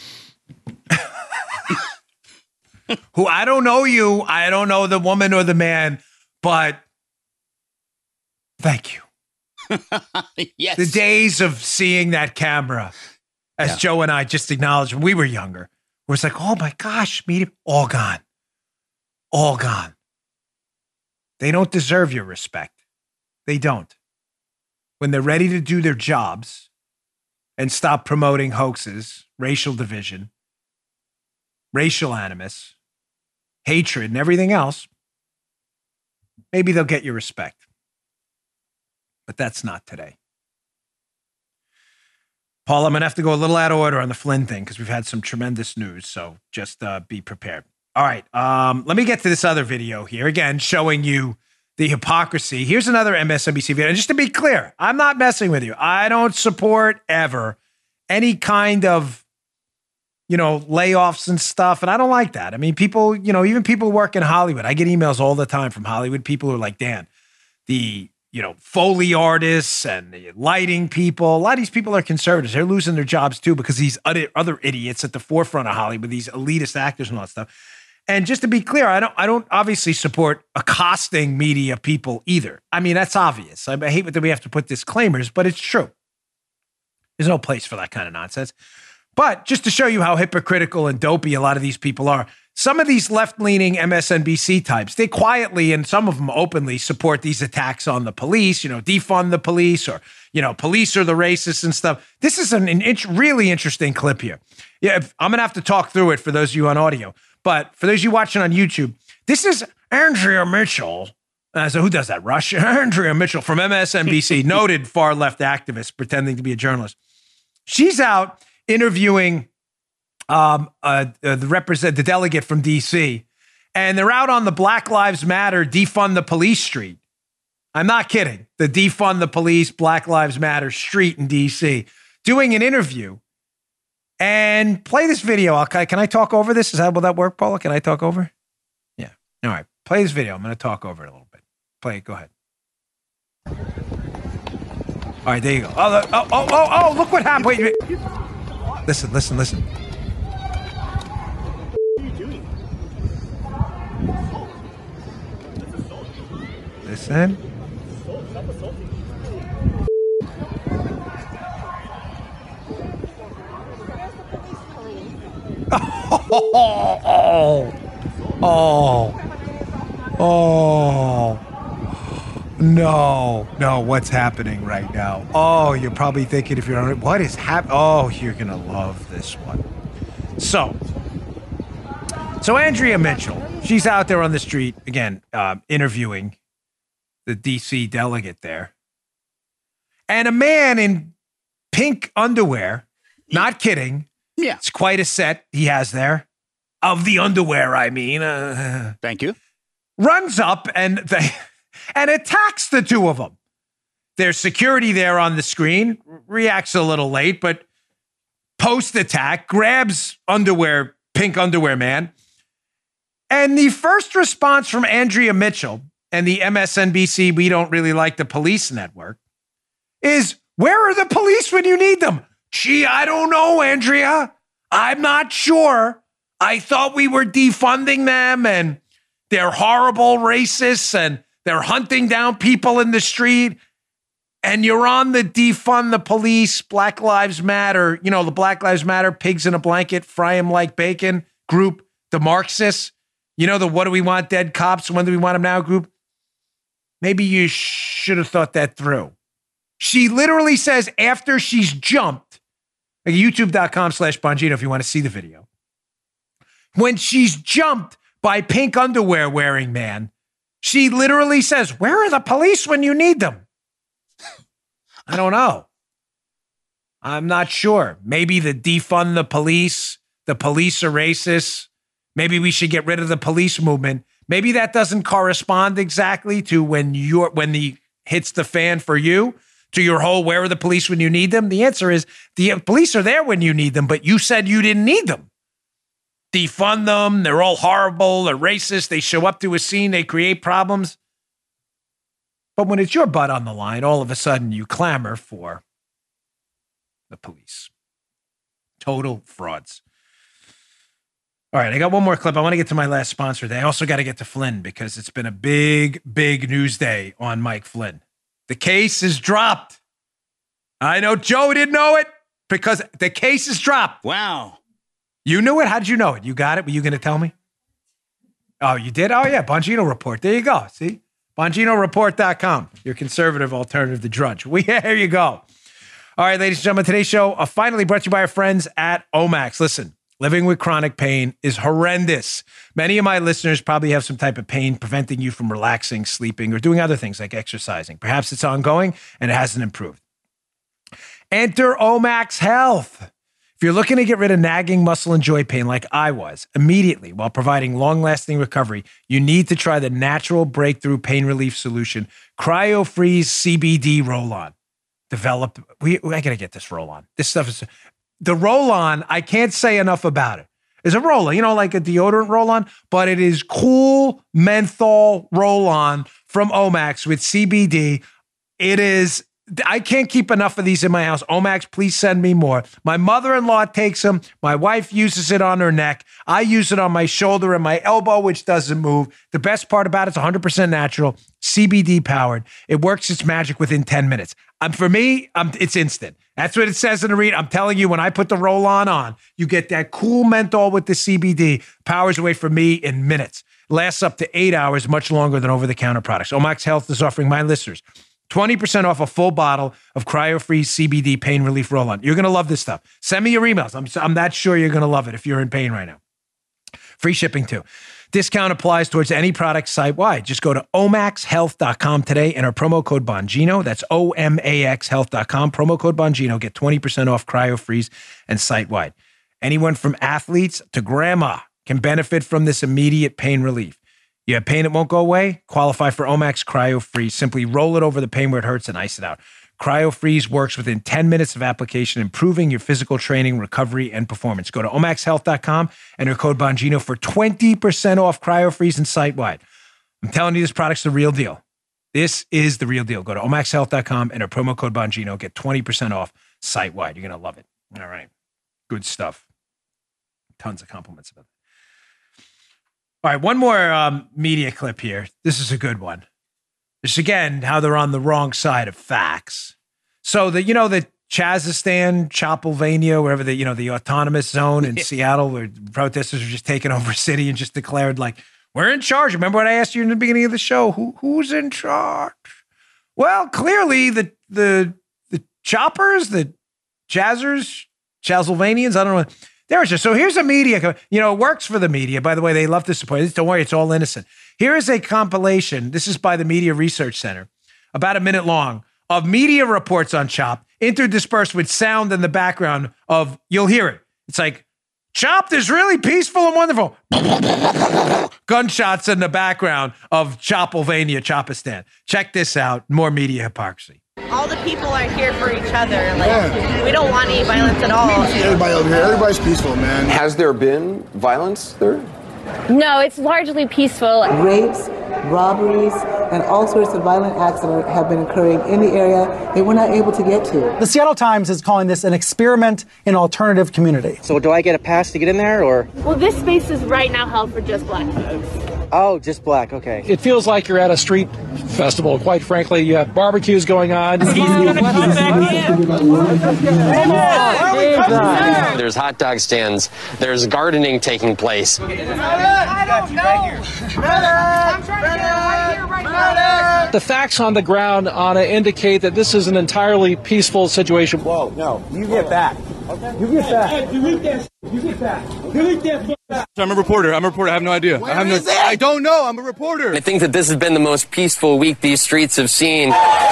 Who I don't know you, I don't know the woman or the man, but thank you. Yes. The days of seeing that camera, as Yeah. Joe and I just acknowledged when we were younger, where it's like, oh my gosh, meet him, all gone. All gone. They don't deserve your respect. They don't. When they're ready to do their jobs and stop promoting hoaxes, racial division, racial animus, hatred, and everything else, maybe they'll get your respect. But that's not today. Paul, I'm going to have to go a little out of order on the Flynn thing because we've had some tremendous news, so just uh, be prepared. All right, um, let me get to this other video here, again, showing you the hypocrisy. Here's another M S N B C video. And just to be clear, I'm not messing with you. I don't support ever any kind of, you know, layoffs and stuff. And I don't like that. I mean, people, you know, even people who work in Hollywood, I get emails all the time from Hollywood people who are like, Dan, the, you know, Foley artists and the lighting people, a lot of these people are conservatives. They're losing their jobs too because these other, other idiots at the forefront of Hollywood, these elitist actors and all that stuff. And just to be clear, I don't, I don't obviously support accosting media people either. I mean, that's obvious. I, I hate that we have to put disclaimers, but it's true. There's no place for that kind of nonsense. But just to show you how hypocritical and dopey a lot of these people are, some of these left-leaning M S N B C types, they quietly and some of them openly support these attacks on the police, you know, defund the police or, you know, police are the racists and stuff. This is an, an int- really interesting clip here. Yeah, if, I'm going to have to talk through it for those of you on audio. But for those of you watching on YouTube, this is Andrea Mitchell. Uh, so who does that? Rush? Andrea Mitchell from M S N B C, noted far-left activist pretending to be a journalist. She's out interviewing um, uh, uh, the represent the delegate from D C, and they're out on the Black Lives Matter defund the police street. I'm not kidding. The defund the police Black Lives Matter street in D C, doing an interview. And play this video. I'll, can I talk over this? Is that will that work, Paula? Can I talk over? Yeah. All right. Play this video. I'm going to talk over it a little bit. Play it. Go ahead. All right. There you go. Oh, oh, oh, oh, oh look what happened. Wait, wait. Listen, listen, listen. Listen. Oh, oh, oh, oh, no, no, what's happening right now? Oh, you're probably thinking if you're on it, what is happening? Oh, you're going to love this one. So, so Andrea Mitchell, she's out there on the street, again, uh, interviewing the D C delegate there. And a man in pink underwear, not kidding. Yeah. It's quite a set he has there. Of the underwear, I mean. Uh, Thank you. Runs up and they, and attacks the two of them. There's security there on the screen. Reacts a little late, but post-attack, grabs underwear, pink underwear man. And the first response from Andrea Mitchell and the M S N B C, we don't really like the police network, is, where are the police when you need them? Gee, I don't know, Andrea. I'm not sure. I thought we were defunding them and they're horrible racists and they're hunting down people in the street. And you're on the defund the police, Black Lives Matter, you know, the Black Lives Matter, pigs in a blanket, fry them like bacon group, the Marxists. You know the what do we want dead cops? When do we want them now group? Maybe you should have thought that through. She literally says after she's jumped, like youtube.com slash Bongino if you want to see the video. When she's jumped by pink underwear wearing man, she literally says, where are the police when you need them? I don't know. I'm not sure. Maybe the defund the police, the police are racist. Maybe we should get rid of the police movement. Maybe that doesn't correspond exactly to when you're when the hits the fan for you, to your whole where are the police when you need them? The answer is the police are there when you need them, but you said you didn't need them. Defund them. They're all horrible. They're racist. They show up to a scene. They create problems. But when it's your butt on the line, all of a sudden you clamor for the police. Total frauds. All right, I got one more clip. I want to get to my last sponsor today. I also got to get to Flynn because it's been a big, big news day on Mike Flynn. The case is dropped. I know Joe didn't know it because the case is dropped. Wow. You knew it? How did you know it? You got it? Were you going to tell me? Oh, you did? Oh, yeah. Bongino Report. There you go. See? Bongino Report dot com. Your conservative alternative to Drudge. We, there you go. All right, ladies and gentlemen, today's show uh, finally brought to you by our friends at Omax. Listen, living with chronic pain is horrendous. Many of my listeners probably have some type of pain preventing you from relaxing, sleeping, or doing other things like exercising. Perhaps it's ongoing and it hasn't improved. Enter Omax Health. If you're looking to get rid of nagging muscle and joint pain like I was, immediately while providing long-lasting recovery, you need to try the natural breakthrough pain relief solution, CryoFreeze C B D Roll-On. Developed, we, I got to get this roll-on. This stuff is, the roll-on, I can't say enough about it. It's a roll-on, you know, like a deodorant roll-on, but it is cool menthol roll-on from Omax with C B D. It is, I can't keep enough of these in my house. Omax, please send me more. My mother-in-law takes them. My wife uses it on her neck. I use it on my shoulder and my elbow, which doesn't move. The best part about it, it's one hundred percent natural, C B D powered. It works its magic within ten minutes. Um, for me, um, it's instant. That's what it says in the read. I'm telling you, when I put the roll-on on, you get that cool menthol with the C B D. Powers away from me in minutes. Lasts up to eight hours, much longer than over-the-counter products. Omax Health is offering my listeners twenty percent off a full bottle of CryoFreeze C B D pain relief roll-on. You're going to love this stuff. Send me your emails. I'm, I'm that sure you're going to love it if you're in pain right now. Free shipping too. Discount applies towards any product site-wide. Just go to omax health dot com today and our promo code Bongino. That's O M A X health dot com. Promo code Bongino. Get twenty percent off CryoFreeze and site-wide. Anyone from athletes to grandma can benefit from this immediate pain relief. You have pain that won't go away? Qualify for Omax CryoFreeze. Simply roll it over the pain where it hurts and ice it out. CryoFreeze works within ten minutes of application, improving your physical training, recovery, and performance. Go to omax health dot com and enter code Bongino for twenty percent off CryoFreeze and site-wide. I'm telling you, this product's the real deal. This is the real deal. Go to omax health dot com and enter promo code Bongino. Get twenty percent off site-wide. You're going to love it. All right. Good stuff. Tons of compliments about that. All right, one more um, media clip here. This is a good one. This again, how they're on the wrong side of facts. So the, you know, the Chazistan, Chapelvania, wherever the, you know, the autonomous zone in Seattle, where protesters are just taking over a city and just declared like, we're in charge. Remember what I asked you in the beginning of the show? Who who's in charge? Well, clearly the the the choppers, the Chazzers, Chazilvanians, I don't know. There is just, so here's a media, you know, it works for the media. By the way, they love to support it. Don't worry, it's all innocent. Here is a compilation. This is by the Media Research Center, about a minute long, of media reports on Chopped, interdispersed with sound in the background of, you'll hear it. It's like, Chopped is really peaceful and wonderful. Gunshots in the background of Chapelvania, Chopistan. Check this out. More media hypocrisy. All the people are here for each other. Like, yeah. We don't want any violence at all. Everybody over here, everybody's peaceful, man. Has there been violence there? No, it's largely peaceful. Rapes, robberies, and all sorts of violent acts that are, have been occurring in the area that we're not able to get to. The Seattle Times is calling this an experiment in alternative community. So do I get a pass to get in there, or? Well, this space is right now held for just black folks. Oh, just black. Okay. It feels like you're at a street festival, quite frankly. You have barbecues going on. There's hot dog stands. There's gardening taking place. I don't know. I'm trying to get right here, right now. The facts on the ground, Anna, indicate that this is an entirely peaceful situation. Whoa, no. You get back. Okay. You get back. Delete that. You get back. Delete that. I'm a reporter. I'm a reporter. I have no idea. Where I have is no. it? I don't know. I'm a reporter. I think that this has been the most peaceful week these streets have seen.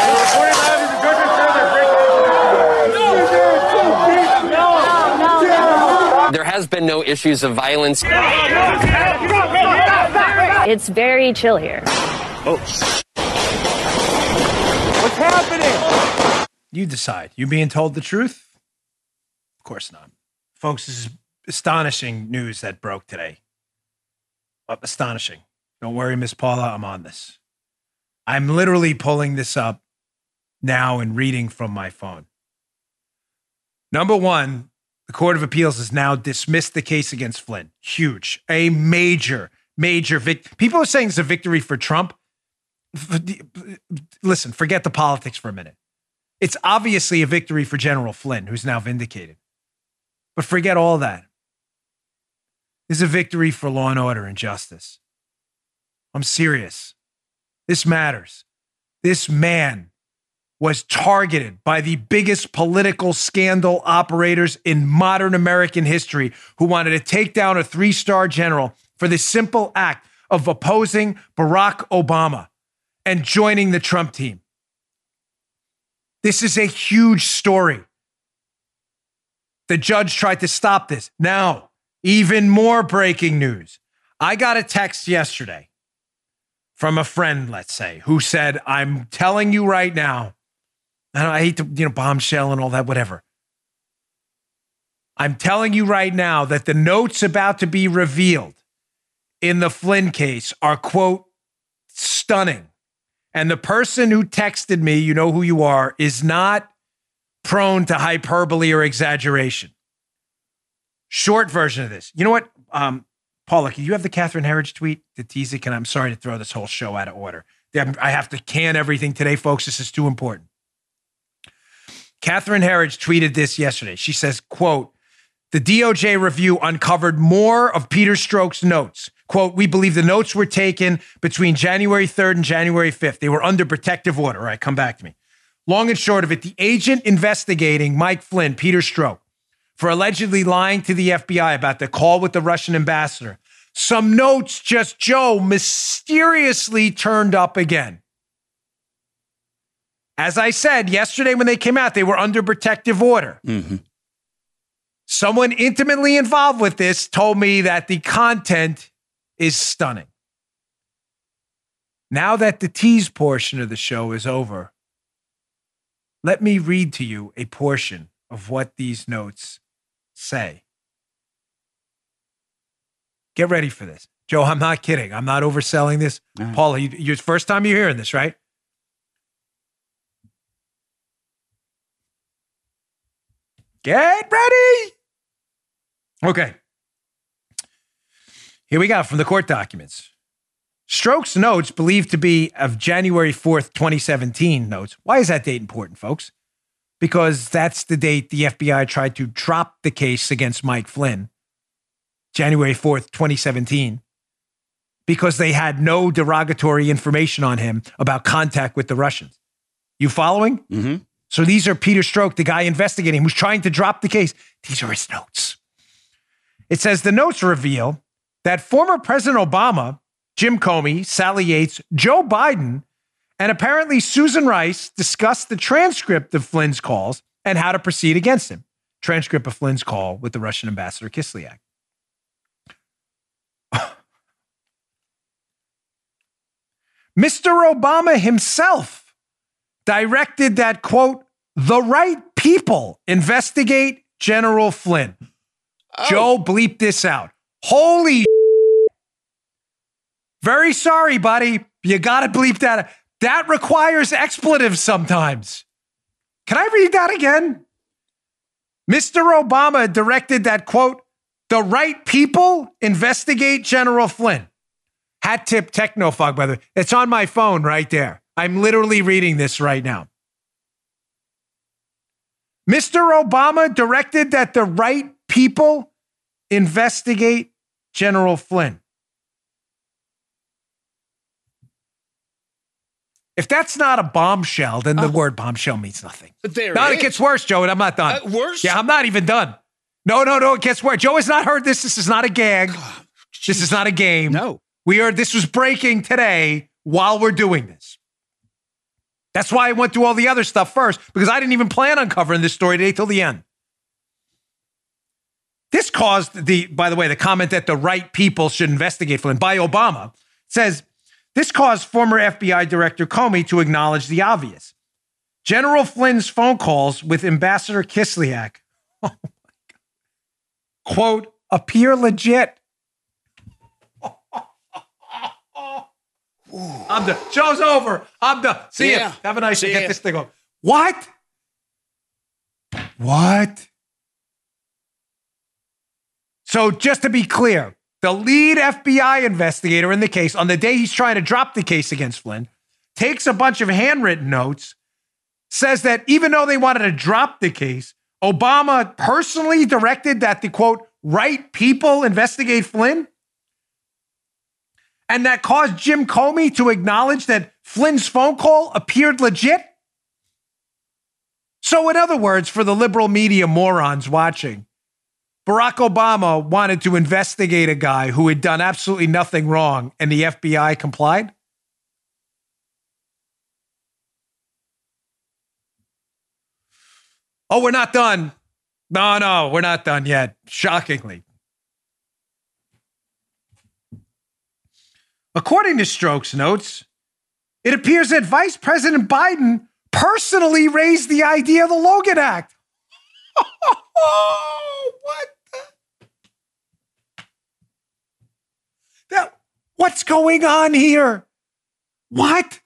There has been no issues of violence. It's very chill here. Oh. What's happening? You decide. You being told the truth? Of course not. Folks, this is astonishing news that broke today. Uh, astonishing. Don't worry, Miss Paula, I'm on this. I'm literally pulling this up now and reading from my phone. Number one, the Court of Appeals has now dismissed the case against Flynn. Huge. A major, major victory. People are saying it's a victory for Trump. Listen, forget the politics for a minute. It's obviously a victory for General Flynn, who's now vindicated. But forget all that. This is a victory for law and order and justice. I'm serious. This matters. This man was targeted by the biggest political scandal operators in modern American history who wanted to take down a three-star general for the simple act of opposing Barack Obama and joining the Trump team. This is a huge story. The judge tried to stop this. Now, even more breaking news. I got a text yesterday from a friend, let's say, who said, I'm telling you right now, and I hate to, you know, bombshell and all that, whatever. I'm telling you right now that the notes about to be revealed in the Flynn case are, quote, stunning. And the person who texted me, you know who you are, is not prone to hyperbole or exaggeration. Short version of this. You know what, um, Paula, can you have the Catherine Herridge tweet to tease it? And I'm sorry to throw this whole show out of order. I have to can everything today, folks. This is too important. Catherine Herridge tweeted this yesterday. She says, quote, the D O J review uncovered more of Peter Strzok's notes. Quote, we believe the notes were taken between January third and January fifth. They were under protective order. All right, come back to me. Long and short of it, the agent investigating Mike Flynn, Peter Strzok, for allegedly lying to the F B I about the call with the Russian ambassador. Some notes just, Joe, mysteriously turned up again. As I said yesterday when they came out, they were under protective order. Mm-hmm. Someone intimately involved with this told me that the content is stunning. Now that the tease portion of the show is over, let me read to you a portion of what these notes say. Get ready for this. Joe, I'm not kidding. I'm not overselling this. Right. Paula, you, your first time you're hearing this, right? Get ready. Okay. Here we go from the court documents. Strzok's notes, believed to be of January fourth, twenty seventeen notes. Why is that date important, folks? Because that's the date the F B I tried to drop the case against Mike Flynn, January fourth, twenty seventeen, because they had no derogatory information on him about contact with the Russians. You following? Mm-hmm. So these are Peter Strzok, the guy investigating, who's trying to drop the case. These are his notes. It says the notes reveal that former President Obama, Jim Comey, Sally Yates, Joe Biden, and apparently Susan Rice discussed the transcript of Flynn's calls and how to proceed against him. Transcript of Flynn's call with the Russian ambassador Kislyak. Mister Obama himself directed that, quote, the right people investigate General Flynn. Oh. Joe, bleep this out. Holy shit. Very sorry, buddy. You got to bleep that. That requires expletives sometimes. Can I read that again? Mister Obama directed that, quote, the right people investigate General Flynn. Hat tip technofog, by the way. It's on my phone right there. I'm literally reading this right now. Mister Obama directed that the right people investigate General Flynn. If that's not a bombshell, then the uh, word bombshell means nothing. There no, it, it gets worse, Joe, and I'm not done. Uh, worse? Yeah, I'm not even done. No, no, no, it gets worse. Joe has not heard this. This is not a gag. Oh, this is not a game. No. We are. This was breaking today while we're doing this. That's why I went through all the other stuff first, because I didn't even plan on covering this story today till the end. This caused the, by the way, the comment that the right people should investigate Flynn by Obama says, this caused former F B I Director Comey to acknowledge the obvious. General Flynn's phone calls with Ambassador Kislyak, oh my God, quote, appear legit. I'm done. Show's over. I'm done. See yeah. you. Have a nice day. Get this thing on. What? What? So just to be clear, the lead F B I investigator in the case, on the day he's trying to drop the case against Flynn, takes a bunch of handwritten notes, says that even though they wanted to drop the case, Obama personally directed that the, quote, right people investigate Flynn. And that caused Jim Comey to acknowledge that Flynn's phone call appeared legit. So in other words, for the liberal media morons watching, Barack Obama wanted to investigate a guy who had done absolutely nothing wrong, and the F B I complied? Oh, we're not done. No, no, we're not done yet. Shockingly. According to Strokes notes, it appears that Vice President Biden personally raised the idea of the Logan Act. What? That, what's going on here? What?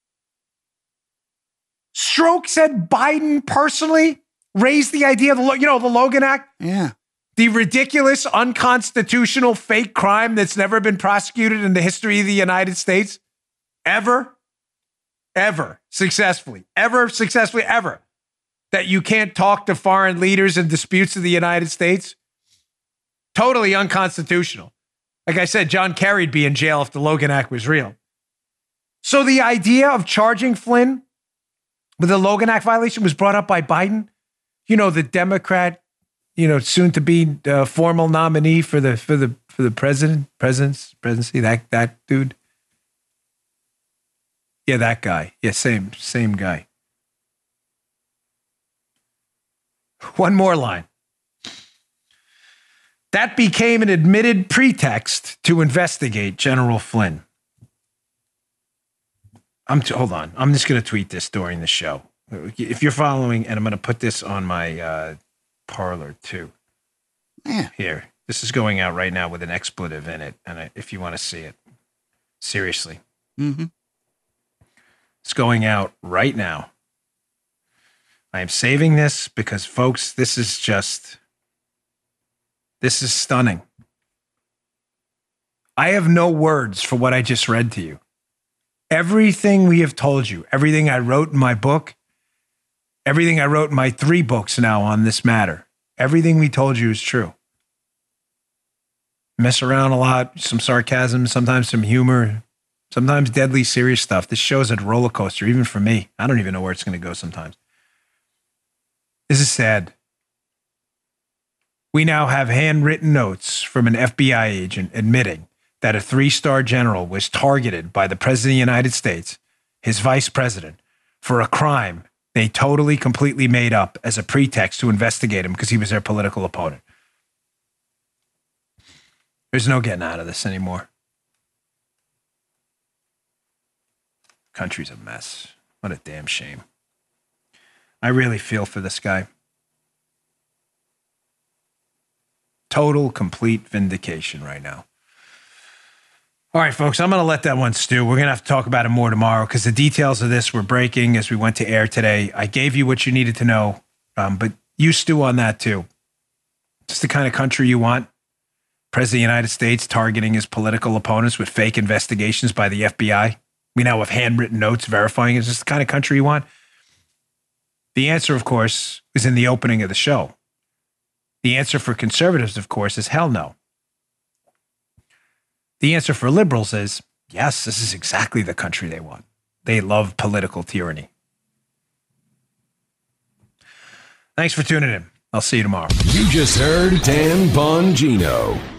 Strokes said Biden personally raised the idea of the, you know, the Logan Act? Yeah. The ridiculous, unconstitutional, fake crime that's never been prosecuted in the history of the United States. Ever. Ever. Successfully. Ever successfully. Ever. That you can't talk to foreign leaders in disputes of the United States. Totally unconstitutional. Like I said, John Kerry'd be in jail if the Logan Act was real. So the idea of charging Flynn with a Logan Act violation was brought up by Biden. You know, the Democrat, you know, soon to be uh, formal nominee for the for the for the president, president's presidency. That that dude. Yeah, that guy. Yeah, same same guy. One more line. That became an admitted pretext to investigate General Flynn. I'm t- hold on. I'm just going to tweet this during the show. If you're following, and I'm going to put this on my uh, Parler too. Yeah. Here, this is going out right now with an expletive in it, and I, if you want to see it, seriously, mm-hmm. It's going out right now. I am saving this because, folks, this is just, this is stunning. I have no words for what I just read to you. Everything we have told you, everything I wrote in my book, everything I wrote in my three books now on this matter, everything we told you is true. Mess around a lot, some sarcasm, sometimes some humor, sometimes deadly serious stuff. This show's a roller coaster, even for me. I don't even know where it's going to go sometimes. This is sad. We now have handwritten notes from an F B I agent admitting that a three-star general was targeted by the President of the United States, his vice president, for a crime they totally, completely made up as a pretext to investigate him because he was their political opponent. There's no getting out of this anymore. Country's a mess. What a damn shame. I really feel for this guy. Total, complete vindication right now. All right, folks, I'm going to let that one stew. We're going to have to talk about it more tomorrow because the details of this were breaking as we went to air today. I gave you what you needed to know, um, but you stew on that too. It's the kind of country you want. President of the United States targeting his political opponents with fake investigations by the F B I. We now have handwritten notes verifying is this the kind of country you want? The answer, of course, is in the opening of the show. The answer for conservatives, of course, is hell no. The answer for liberals is yes, this is exactly the country they want. They love political tyranny. Thanks for tuning in. I'll see you tomorrow. You just heard Dan Bongino.